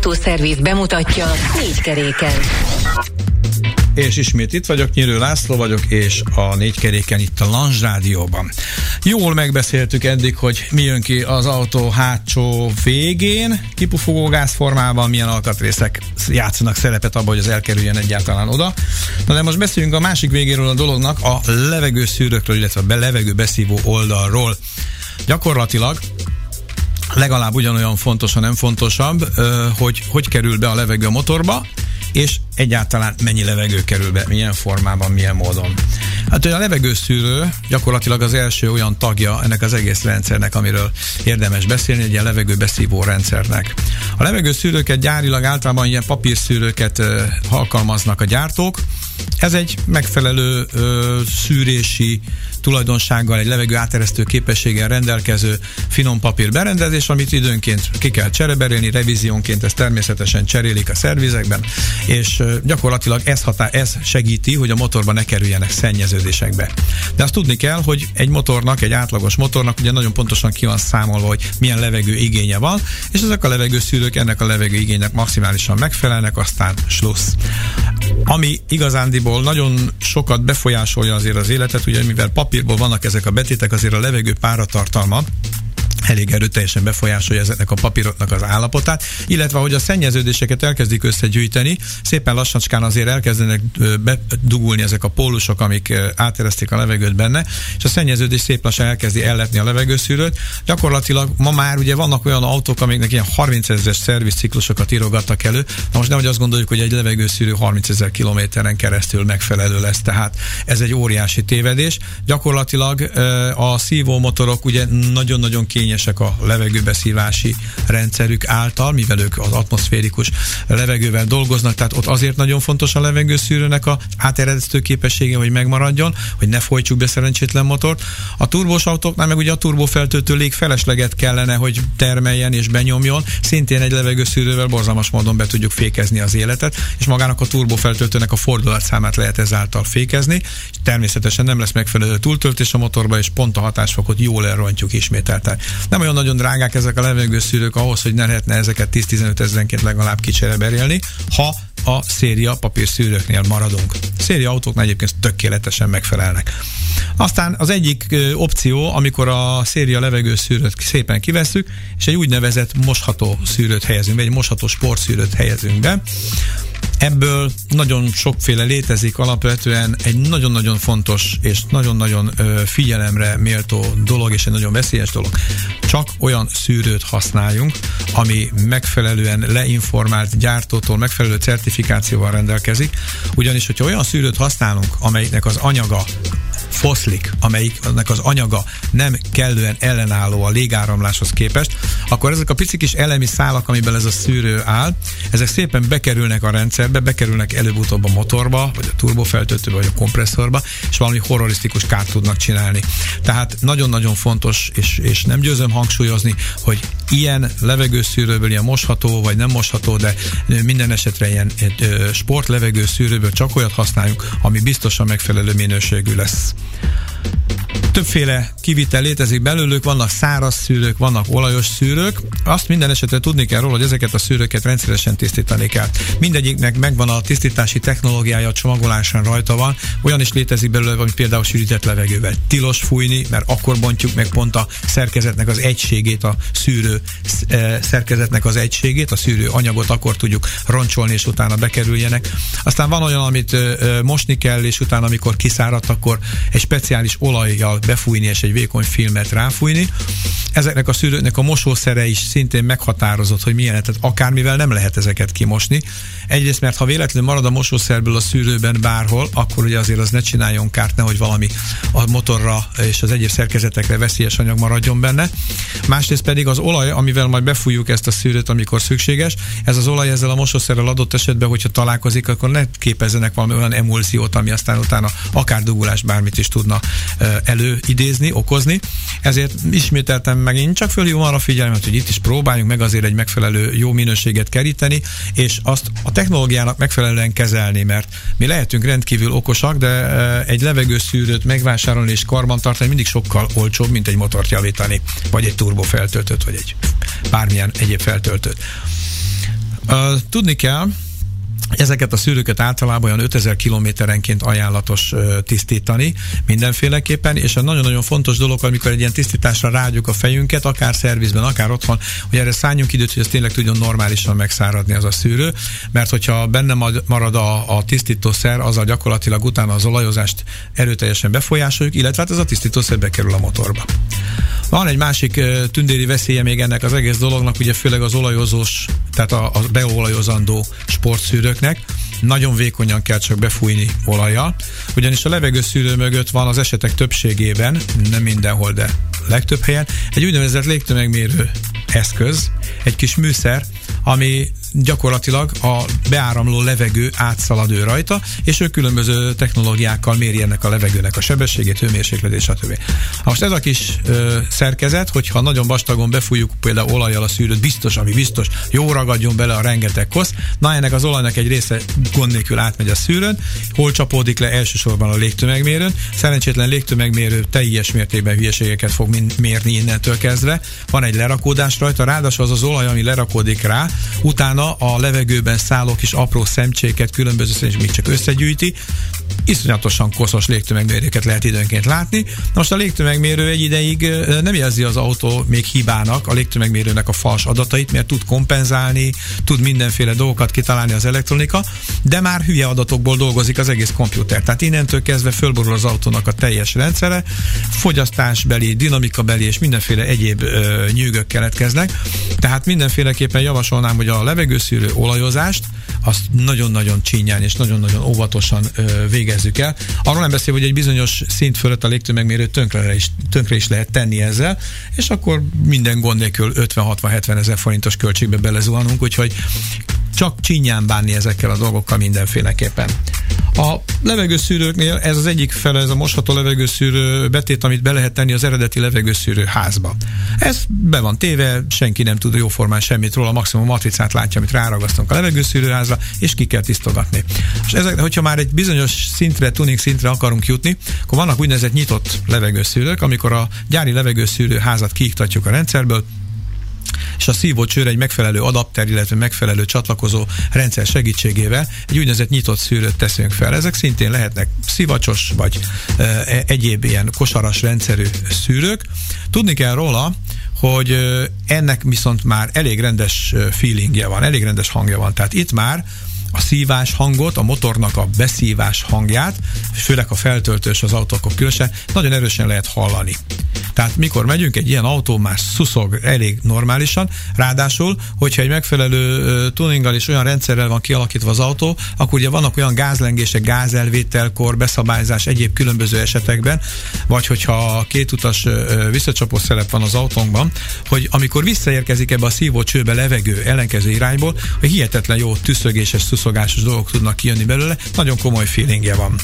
Autószerviz bemutatja 4 keréken. És ismét itt vagyok, Nyírő László vagyok, és a 4 keréken itt a Lange Rádióban. Jól megbeszéltük eddig, hogy mi jön ki az autó hátsó végén, kipufogó gázformában, milyen alkatrészek játszanak szerepet abban, hogy az elkerüljen egyáltalán oda. Na de most beszéljünk a másik végéről a dolognak, a levegőszűrőkről, illetve a levegő beszívó oldalról. Gyakorlatilag legalább ugyanolyan fontos, ha nem fontosabb, hogy kerül be a levegő a motorba, és egyáltalán mennyi levegő kerül be, milyen formában, milyen módon. Hát a levegőszűrő gyakorlatilag az első olyan tagja ennek az egész rendszernek, amiről érdemes beszélni, egy ilyen levegőbeszívó rendszernek. A levegőszűrőket gyárilag általában ilyen papírszűrőket alkalmaznak a gyártók. Ez egy megfelelő szűrési tulajdonsággal, egy levegő áteresztő képességgel rendelkező finom papír berendezés, amit időnként ki kell csereberélni, revíziónként ezt természetesen cserélik a szervizekben, és gyakorlatilag ez segíti, hogy a motorban ne kerüljenek szennyeződésekbe. De azt tudni kell, hogy egy motornak, egy átlagos motornak ugye nagyon pontosan ki van számolva, hogy milyen levegő igénye van, és ezek a levegőszűrők ennek a levegő igénynek maximálisan megfelelnek, aztán slussz. Ami igazándiból nagyon sokat befolyásolja azért az életet, ugye mivel papírból vannak ezek a betétek, azért a levegő páratartalma elég erőteljesen befolyásolja ezeknek a papíroknak az állapotát, illetve hogy a szennyeződéseket elkezdik összegyűjteni, szépen lassacskán azért elkezdenek bedugulni ezek a pólusok, amik áteresztik a levegőt benne, és a szennyeződés szép lassan elkezdi elletni a levegőszűrőt. Gyakorlatilag ma már ugye vannak olyan autók, amiknek ilyen 30 000-es szervizciklusokat írogattak elő. Na most nehogy azt gondoljuk, hogy egy levegőszűrő 30 000 kilométeren keresztül megfelelő lesz, tehát ez egy óriási tévedés. Gyakorlatilag a szívómotorok ugye nagyon-nagyon kényesek a levegőbeszívási rendszerük által, mivel ők az atmoszférikus levegővel dolgoznak, tehát ott azért nagyon fontos a levegőszűrőnek a áteresztő képessége, hogy megmaradjon, hogy ne folytsuk be szerencsétlen motort. A turbós autóknál meg ugye a turbofeltöltő légfelesleget kellene, hogy termeljen és benyomjon, szintén egy levegőszűrővel borzalmas módon be tudjuk fékezni az életet, és magának a turbofeltöltőnek a fordulatszámát lehet ezáltal fékezni. Természetesen nem lesz megfelelő túltöltés a motorba, és pont a hatásfokot jól elrontjuk ismételten. Nem olyan nagyon drágák ezek a levegőszűrők ahhoz, hogy ne lehetne ezeket 10-15 ezrenként legalább kicsereberélni, ha a széria papírszűrőknél maradunk. Széria autóknál egyébként tökéletesen megfelelnek. Aztán az egyik opció, amikor a széria levegőszűrőt szépen kivesszük, és egy úgynevezett mosható szűrőt helyezünk be, egy mosható sportszűrőt helyezünk be. Ebből nagyon sokféle létezik, alapvetően egy nagyon-nagyon fontos és nagyon-nagyon figyelemre méltó dolog, és egy nagyon veszélyes dolog. Csak olyan szűrőt használjunk, ami megfelelően leinformált gyártótól megfelelő certifikációval rendelkezik, ugyanis, hogyha olyan szűrőt használunk, amelynek az anyaga foszlik, amelyiknek az anyaga nem kellően ellenálló a légáramláshoz képest, akkor ezek a pici kis elemi szálak, amiben ez a szűrő áll, ezek szépen bekerülnek a rendszerbe, bekerülnek előbb-utóbb a motorba, vagy a turbofeltöltőbe, vagy a kompresszorba, és valami horrorisztikus kárt tudnak csinálni. Tehát nagyon-nagyon fontos, és nem győzöm hangsúlyozni, hogy ilyen levegőszűrőből, ilyen mosható, vagy nem mosható, de minden esetre ilyen sportlevegőszűrőből csak olyat használjunk, ami biztosan megfelelő minőségű lesz. Többféle kivitel létezik belőlük, vannak száraz szűrők, vannak olajos szűrők. Azt minden esetre tudni kell róla, hogy ezeket a szűrőket rendszeresen tisztítani kell. Mindegyiknek megvan a tisztítási technológiája, a csomagoláson rajta van. Olyan is létezik belőle, ami például sűrített levegővel. Tilos fújni, mert akkor bontjuk meg pont a szerkezetnek az egységét, a szűrő szerkezetnek az egységét, a szűrő anyagot akkor tudjuk roncsolni, és utána bekerüljenek. Aztán van olyan, amit mosni kell, és utána, amikor kiszáradt, akkor egy speciális olajjal befújni, és egy vékony filmet ráfújni. Ezeknek a szűrőknek a mosószere is szintén meghatározott, hogy milyen, tehát akármivel nem lehet ezeket kimosni. Egyrészt, mert ha véletlenül marad a mosószerből a szűrőben bárhol, akkor ugye azért az ne csináljon kárt, nehogy valami a motorra és az egyéb szerkezetekre veszélyes anyag maradjon benne. Másrészt pedig az olaj, amivel majd befújjuk ezt a szűrőt, amikor szükséges, ez az olaj ezzel a mosószerrel adott esetben, hogyha találkozik, akkor ne képezzenek valami olyan emulziót, ami aztán utána akár dugulás, bármit is tudna előidézni, okozni. Ezért ismételtem megint csak fölhívom arra figyelmet, hogy itt is próbáljunk meg azért egy megfelelő jó minőséget keríteni, és azt a technológiának megfelelően kezelni, mert mi lehetünk rendkívül okosak, de egy levegőszűrőt megvásárolni és karbantartani mindig sokkal olcsóbb, mint egy motort javítani, vagy egy turbofeltöltőt, vagy egy bármilyen egyéb feltöltőt. Tudni kell, ezeket a szűrőket általában olyan 5000 kilométerenként ajánlatos tisztítani mindenféleképpen, és a nagyon-nagyon fontos dolog, amikor egy ilyen tisztításra rágyuk a fejünket, akár szervizben, akár otthon, hogy erre szálljunk időt, hogy ez tényleg tudjon normálisan megszáradni az a szűrő, mert hogyha benne marad a tisztítószer, azzal gyakorlatilag utána az olajozást erőteljesen befolyásoljuk, illetve hát ez a tisztítószer bekerül a motorba. Van egy másik tündéri veszélye még ennek az egész dolognak, ugye főleg az olajozós, tehát a beolajozandó sportszűrőknek. Nagyon vékonyan kell csak befújni olajjal, ugyanis a levegőszűrő mögött van az esetek többségében, nem mindenhol, de legtöbb helyen, egy úgynevezett légtömegmérő eszköz, egy kis műszer, ami gyakorlatilag a beáramló levegő átszalad ő rajta, és ő különböző technológiákkal méri ennek a levegőnek a sebességét, hőmérsékletét, stb. Most ez a kis szerkezet, hogyha nagyon vastagon befújjuk például olajjal a szűrőt, biztos, jó ragadjon bele a rengeteg kosz, na ennek az olajnak egy része gond nélkül átmegy a szűrőn, hol csapódik le elsősorban a légtömegmérőn, szerencsétlen légtömegmérő teljes mértékben hülyeségeket fog mérni innentől kezdve, van egy lerakódás rajta, ráadásul az olaj, ami lerakódik rá, utána a levegőben szálló kis apró szemcséket különböző még csak összegyűjti, iszonyatosan koszos légtömegmérőket lehet időnként látni. Most a légtömegmérő egy ideig nem jelzi az autó még hibának a légtömegmérőnek a fals adatait, mert tud kompenzálni, tud mindenféle dolgokat kitalálni az elektronika, de már hülye adatokból dolgozik az egész komputer. Tehát innentől kezdve fölborul az autónak a teljes rendszere, fogyasztásbeli, dinamikabeli és mindenféle egyéb nyűgök keletkeznek. Tehát mindenféleképpen javasolnám, hogy a levegőszűrő olajozást azt nagyon-nagyon csínyán és nagyon-nagyon óvatosan végezzük el. Arról nem beszél, hogy egy bizonyos szint fölött a légtömegmérőt tönkre is lehet tenni ezzel, és akkor minden gond nélkül 50-60-70 ezer forintos költségbe belezuhanunk, úgyhogy csak csínyán bánni ezekkel a dolgokkal mindenféleképpen. A levegőszűrőknél ez az egyik fele, ez a mosható levegőszűrő betét, amit be lehet tenni az eredeti levegőszűrő házba. Ez be van téve, senki nem tud jóformán semmit róla, maximum matricát látja, amit ráragasztunk a levegőszűrőházra, és ki kell tisztogatni. És ezek, hogyha már egy bizonyos szintre, tuning szintre akarunk jutni, akkor vannak úgynevezett nyitott levegőszűrők, amikor a gyári levegőszűrőházat kiiktatjuk a rendszerből, és a szívócsőre egy megfelelő adapter, illetve megfelelő csatlakozó rendszer segítségével egy úgynevezett nyitott szűrőt teszünk fel. Ezek szintén lehetnek szivacsos, vagy egyéb ilyen kosaras rendszerű szűrők. Tudni kell róla, hogy ennek viszont már elég rendes feelingje van, elég rendes hangja van. Tehát itt már a szívás hangot, a motornak a beszívás hangját, főleg a feltöltős az autókon különösen, nagyon erősen lehet hallani. Tehát mikor megyünk, egy ilyen autó már szuszog elég normálisan, ráadásul, hogyha egy megfelelő tuninggal és olyan rendszerrel van kialakítva az autó, akkor ugye vannak olyan gázlengések, gázelvételkor, beszabályzás egyéb különböző esetekben, vagy hogyha kétutas visszacsapó szelep van az autónkban, hogy amikor visszaérkezik ebbe a szívócsőbe levegő ellenkező irányból, hogy hihetetlen jó tüszögéses, szuszogásos dolgok tudnak kijönni belőle, nagyon komoly feelingje van.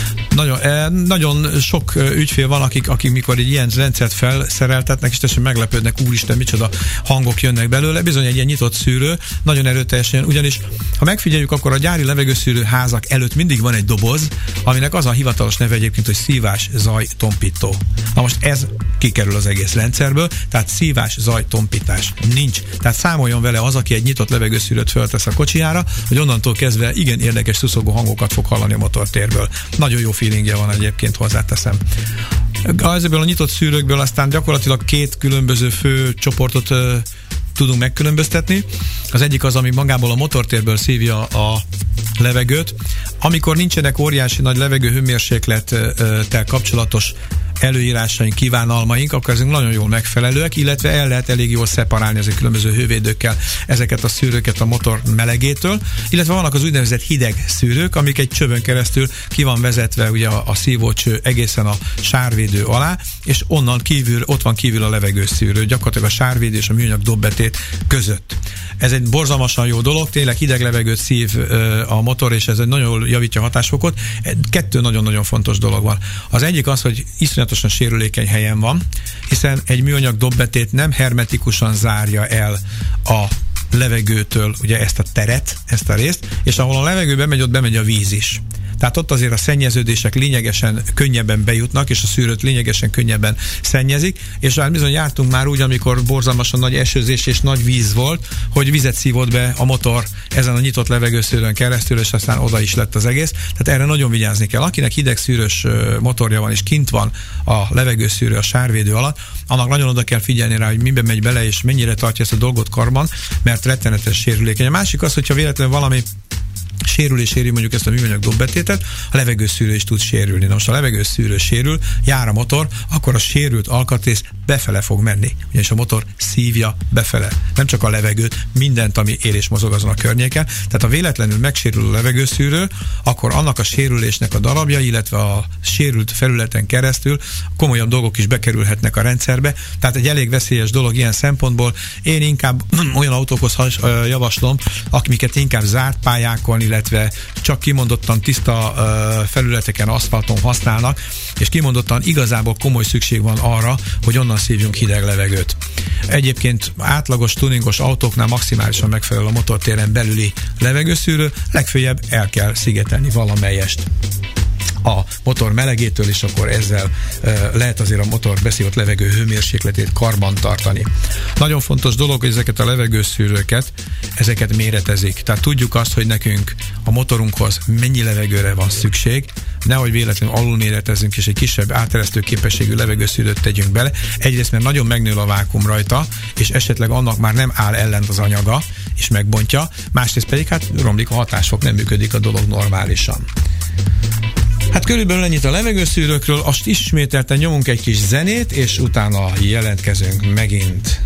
Nagyon sok ügyfél van, akik mikor egy ilyen rendszert felszereltetnek, és teljesen meglepődnek, úristen, micsoda hangok jönnek belőle. Bizony egy ilyen nyitott szűrő, nagyon erőteljesen, ugyanis ha megfigyeljük, akkor a gyári levegőszűrő házak előtt mindig van egy doboz, aminek az a hivatalos neve egyébként, hogy szívás, zaj, tompító. Na most ez kikerül az egész rendszerből, tehát szívás, zaj, tompítás nincs. Tehát számoljon vele az, aki egy nyitott levegőszűrőt föltesz a kocsijára, hogy onnantól kezdve igen érdekes szuszogó hangokat fog hallani a motortérből. Nagyon jó feelingje van egyébként, hozzáteszem. Ezekből a nyitott szűrőkből aztán gyakorlatilag két különböző fő csoportot tudunk megkülönböztetni. Az egyik az, ami magából a motortérből szívja a levegőt. Amikor nincsenek óriási nagy levegőhőmérséklettel kapcsolatos előírásaink, kívánalmaink, akkor ezek nagyon jól megfelelőek, illetve el lehet elég jól szeparálni ezek különböző hővédőkkel ezeket a szűrőket a motor melegétől, illetve vannak az úgynevezett hideg szűrők, amik egy csövön keresztül ki van vezetve ugye a szívócső egészen a sárvédő alá, és onnan kívül, ott van kívül a levegőszűrő, gyakorlatilag a sárvédő és a műanyag dobbetét között. Ez egy borzalmasan jó dolog, tényleg hideg levegőt szív a motor, és ez egy nagyon jól javítja a hatásfokot. Kettő nagyon-nagyon fontos dolog van. Az egyik az, hogy iszonyatosan sérülékeny helyen van, hiszen egy műanyag dobbetét nem hermetikusan zárja el a levegőtől ugye ezt a teret, ezt a részt, és ahol a levegő bemegy, ott bemegy a víz is. Tehát ott azért a szennyeződések lényegesen könnyebben bejutnak, és a szűrőt lényegesen könnyebben szennyezik, és hát bizony jártunk már úgy, amikor borzalmasan nagy esőzés és nagy víz volt, hogy vizet szívott be a motor ezen a nyitott levegőszűrőn keresztül, és aztán oda is lett az egész. Tehát erre nagyon vigyázni kell. Akinek hidegszűrős motorja van, és kint van a levegőszűrő a sárvédő alatt, annak nagyon oda kell figyelni rá, hogy miben megy bele, és mennyire tartja ezt a dolgot karban, mert rettenetes sérülékeny. A másik az, hogyha véletlenül valami sérül mondjuk ezt a műanyag dobbetétet, a levegőszűrő is tud sérülni. Na most a levegőszűrő sérül, jár a motor, akkor a sérült alkatrész befele fog menni. Ugyanis a motor szívja befele. Nem csak a levegőt, mindent, ami él és mozog azon a környéken. Tehát ha véletlenül megsérül a levegőszűrő, akkor annak a sérülésnek a darabja, illetve a sérült felületen keresztül komolyabb dolgok is bekerülhetnek a rendszerbe. Tehát egy elég veszélyes dolog ilyen szempontból. Én inkább olyan autókhoz javaslom, amiket inkább zárt pályákon, illetve csak kimondottan tiszta felületeken, aszfalton használnak, és kimondottan igazából komoly szükség van arra, hogy onnan szívjunk hideg levegőt. Egyébként átlagos tuningos autóknál maximálisan megfelel a motortéren belüli levegőszűrő, legfeljebb el kell szigetelni valamelyest a motor melegétől, és akkor ezzel lehet azért a motor beszívott levegő hőmérsékletét karban tartani. Nagyon fontos dolog, hogy ezeket a levegőszűrőket, ezeket méretezik. Tehát tudjuk azt, hogy nekünk a motorunkhoz mennyi levegőre van szükség, nehogy véletlenül alulméretezünk, és egy kisebb áteresztő képességű levegőszűrőt tegyünk bele. Egyrészt, mert nagyon megnő a vákuum rajta, és esetleg annak már nem áll ellent az anyaga, és megbontja. Másrészt pedig hát romlik a hatásfok, nem működik a dolog normálisan. Hát körülbelül ennyit a levegőszűrőkről, azt ismételten nyomunk egy kis zenét, és utána jelentkezünk megint.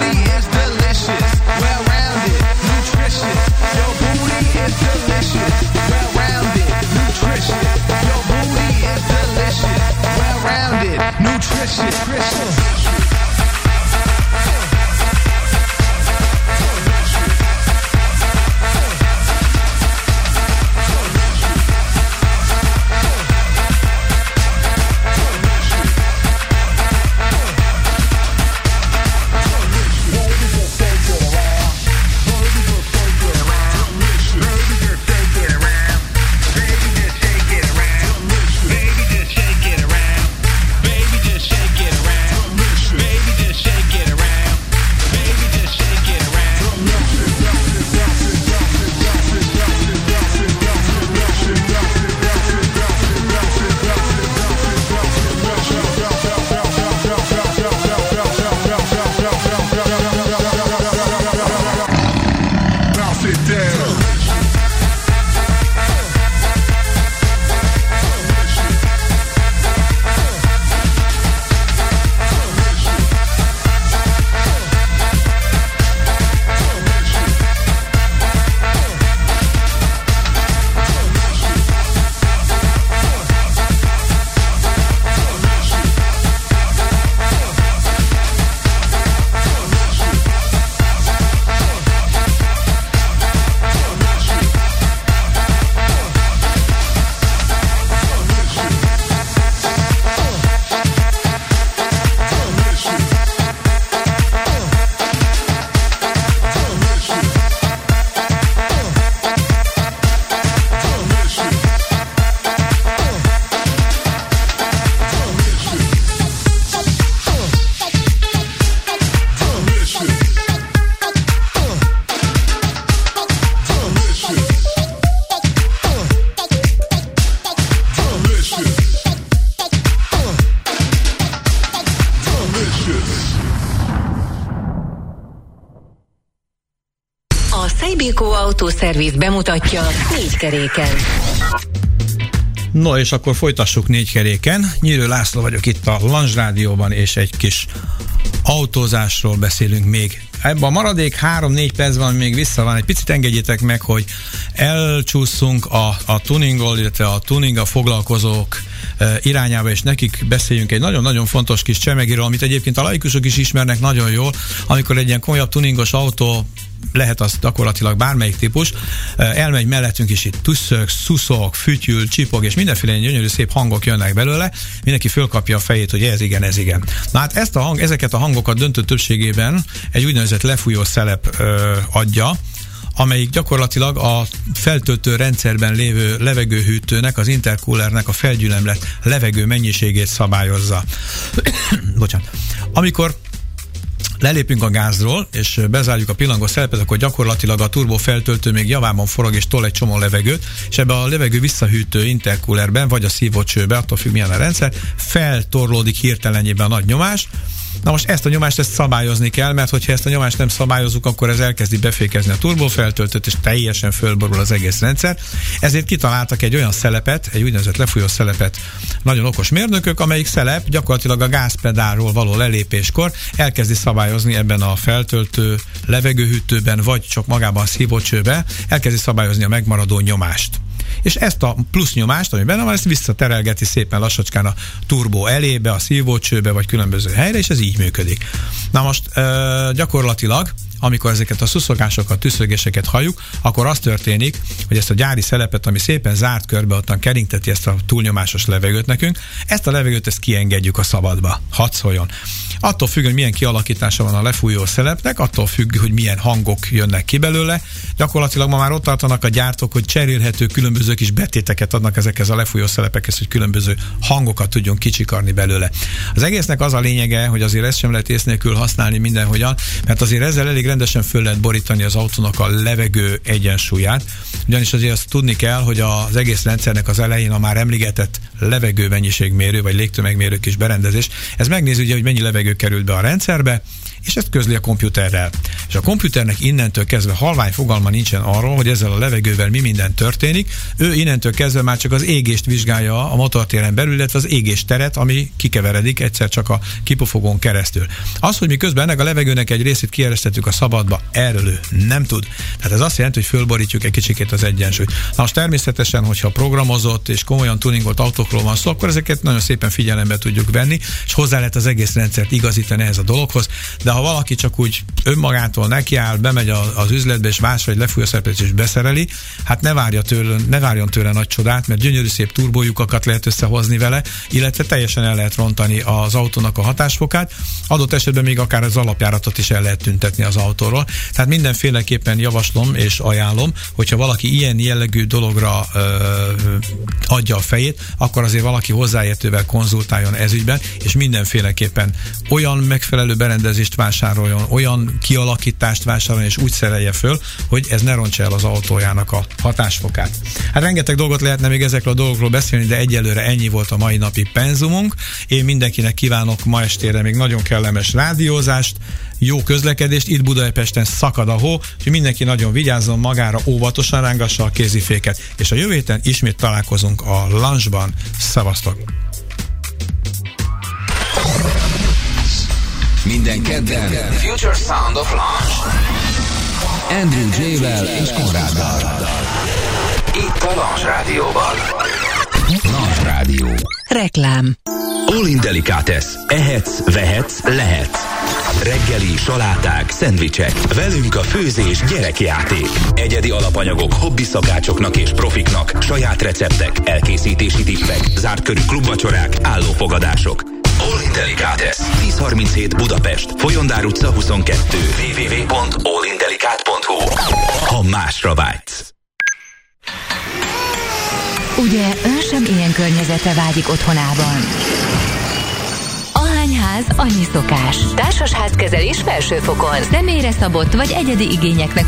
Delicious. Autószerviz bemutatja 4 keréken. No, és akkor folytassuk 4 keréken. Nyírő László vagyok itt a Lange Rádióban, és egy kis autózásról beszélünk még. Ebben a maradék 3-4 percben még vissza van. Egy picit engedjétek meg, hogy elcsúszunk a tuninggal, illetve a tuninggal foglalkozók irányába, és nekik beszéljünk egy nagyon-nagyon fontos kis csemegiről, amit egyébként a laikusok is ismernek nagyon jól, amikor egy ilyen komolyabb tuningos autó, lehet az gyakorlatilag bármelyik típus, elmegy mellettünk is, itt tüsszög, szuszog, fütyül, csipog, és mindenféle gyönyörű szép hangok jönnek belőle, mindenki fölkapja a fejét, hogy ez igen, ez igen. Na hát ezeket a hangokat döntő többségében egy úgynevezett lefújó szelep adja, amelyik gyakorlatilag a feltöltő rendszerben lévő levegőhűtőnek, az intercoolernek a felgyülemlett levegő mennyiségét szabályozza. Bocsánat. Amikor lelépünk a gázról, és bezárjuk a pillangó szelepet, akkor gyakorlatilag a turbofeltöltő még javában forog és tol egy csomó levegőt, és ebbe a levegő visszahűtő intercoolerben, vagy a szívócsőbe, attól függ milyen a rendszer, feltorlódik hirtelenjében a nagy nyomás. Na most ezt a nyomást szabályozni kell, mert hogyha ezt a nyomást nem szabályozzuk, akkor ez elkezdi befékezni a turbofeltöltőt, és teljesen fölborul az egész rendszer. Ezért kitaláltak egy olyan szelepet, egy úgynevezett lefújó szelepet nagyon okos mérnökök, amelyik szelep gyakorlatilag a gázpedálról való lelépéskor elkezdi szabályozni ebben a feltöltő levegőhűtőben, vagy csak magában a szívócsőbe, elkezdi szabályozni a megmaradó nyomást. És ezt a plusz nyomást, ami benne van, ezt visszaterelgeti szépen lassacskán a turbó elébe, a szívócsőbe, vagy különböző helyre, és ez így működik. Na most gyakorlatilag, amikor ezeket a szuszogásokat, tüsszögéseket halljuk, akkor az történik, hogy ezt a gyári szelepet, ami szépen zárt körbe ottan keringteti ezt a túlnyomásos levegőt nekünk, ezt a levegőt kiengedjük a szabadba. Hadd szóljon. Attól függ, hogy milyen kialakítása van a lefújó szelepnek, attól függ, hogy milyen hangok jönnek ki belőle. Gyakorlatilag ma már ott tartanak a gyártók, hogy cserélhető különböző kis betéteket adnak ezekhez a lefújó szelepekhez, hogy különböző hangokat tudjon kicsikarni belőle. Az egésznek az a lényege, hogy azért ezt sem lehet ész nélkül használni mindenhogyan, mert azért ezzel elég rendesen föl lehet borítani az autónak a levegő egyensúlyát. Ugyanis azért azt tudni kell, hogy az egész rendszernek az elején a már emlegetett levegőmennyiségmérő vagy légtömegmérő kis berendezés, ez megnézi ugye, hogy mennyi levegő került be a rendszerbe, és ezt közli a komputerrel. És a komputernek innentől kezdve halvány fogalma nincsen arról, hogy ezzel a levegővel mi minden történik. Ő innentől kezdve már csak az égést vizsgálja a motortéren belül, illetve az égésteret, ami kikeveredik egyszer csak a kipufogón keresztül. Az, hogy mi közben ennek a levegőnek egy részét kieresztettük a szabadba, erről ő nem tud. Tehát ez azt jelenti, hogy fölborítjuk egy kicsikét az egyensúlyt. Na most természetesen, hogyha programozott és komolyan tuningolt autókról van szó, akkor ezeket nagyon szépen figyelembe tudjuk venni, és hozzá lehet az egész rendszert igazítani ehhez a dologhoz. De ha valaki csak úgy önmagától nekiáll, bemegy az üzletbe és vásárol egy lefújó szelepet és beszereli, hát ne várjon tőle nagy csodát, mert gyönyörű szép turbólyukakat lehet összehozni vele, illetve teljesen el lehet rontani az autónak a hatásfokát, adott esetben még akár az alapjáratot is el lehet tüntetni az autóról. Tehát mindenféleképpen javaslom és ajánlom, hogyha valaki ilyen jellegű dologra adja a fejét, akkor azért valaki hozzáértővel konzultáljon ezügyben, és mindenféleképpen olyan megfelelő berendezést vásároljon, olyan kialakítást vásároljon, és úgy szerelje föl, hogy ez ne rontsa el az autójának a hatásfokát. Hát rengeteg dolgot lehetne még ezekről a dolgokról beszélni, de egyelőre ennyi volt a mai napi penzumunk. Én mindenkinek kívánok ma estére még nagyon kellemes rádiózást, jó közlekedést, itt Budapesten szakad a hó, és mindenki nagyon vigyázzon magára, óvatosan rángassa a kéziféket, és a jövő héten ismét találkozunk a Lange-ban. Szevasztok! Minden kedden Future Sound of Lange. Andrew J-vel és Konráddal. Itt a Lange Rádióban. Lange Rádió. Reklám. All in Delicatessen. Ehetsz, vehetsz, lehetsz. Reggeli, saláták, szendvicsek. Velünk a főzés gyerekjáték. Egyedi alapanyagok hobbiszakácsoknak és profiknak. Saját receptek, elkészítési tippek. Zárt körű klubvacsorák, állófogadások. All in Delicatessen. 1037 Budapest. Folyondár utca 22. www.allindelicate.hu. Ha másra vágysz. Ugye ön sem ilyen környezetre vágyik otthonában? Ahányház, annyi szokás. Társasházkezelés felsőfokon. Személyre szabott vagy egyedi igényeknek